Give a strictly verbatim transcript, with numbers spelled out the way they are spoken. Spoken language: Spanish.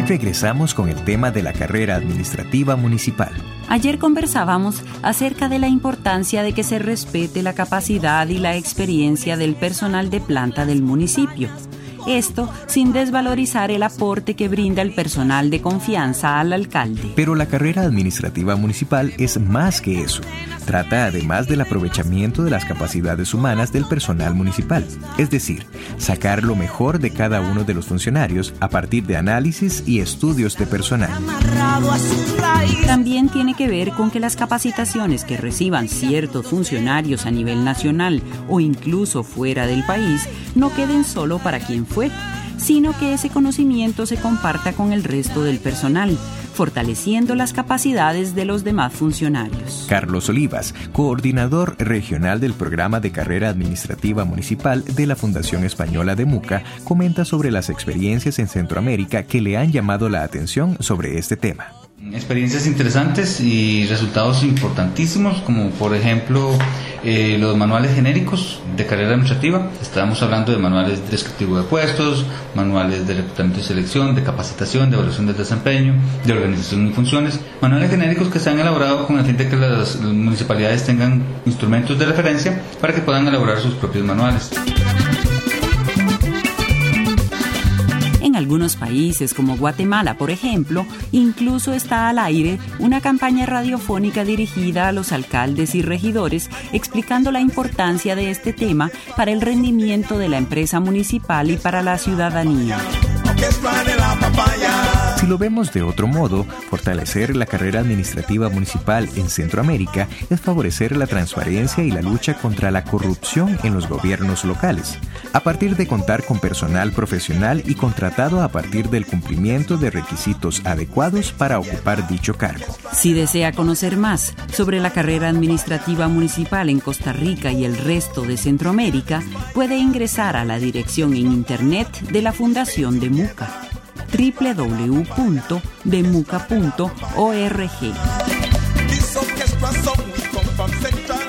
regresamos con el tema de la carrera administrativa municipal. Ayer conversábamos acerca de la importancia de que se respete la capacidad y la experiencia del personal de planta del municipio. Esto sin desvalorizar el aporte que brinda el personal de confianza al alcalde. Pero la carrera administrativa municipal es más que eso. Trata además del aprovechamiento de las capacidades humanas del personal municipal, es decir, sacar lo mejor de cada uno de los funcionarios a partir de análisis y estudios de personal. También tiene que ver con que las capacitaciones que reciban ciertos funcionarios a nivel nacional o incluso fuera del país no queden solo para quien fue, sino que ese conocimiento se comparta con el resto del personal, fortaleciendo las capacidades de los demás funcionarios. Carlos Olivas, coordinador regional del programa de carrera administrativa municipal de la Fundación Española de Muca, comenta sobre las experiencias en Centroamérica que le han llamado la atención sobre este tema. Experiencias interesantes y resultados importantísimos, como por ejemplo eh, los manuales genéricos de carrera administrativa. Estábamos hablando de manuales descriptivos de puestos, manuales de reclutamiento y selección, de capacitación, de evaluación del desempeño, de organización y funciones. Manuales genéricos que se han elaborado con el fin de que las, las municipalidades tengan instrumentos de referencia para que puedan elaborar sus propios manuales. En algunos países como Guatemala, por ejemplo, incluso está al aire una campaña radiofónica dirigida a los alcaldes y regidores explicando la importancia de este tema para el rendimiento de la empresa municipal y para la ciudadanía. Si lo vemos de otro modo, fortalecer la carrera administrativa municipal en Centroamérica es favorecer la transparencia y la lucha contra la corrupción en los gobiernos locales, a partir de contar con personal profesional y contratado a partir del cumplimiento de requisitos adecuados para ocupar dicho cargo. Si desea conocer más sobre la carrera administrativa municipal en Costa Rica y el resto de Centroamérica, puede ingresar a la dirección en internet de la Fundación de Muca, doble u doble u doble u punto de muca punto org.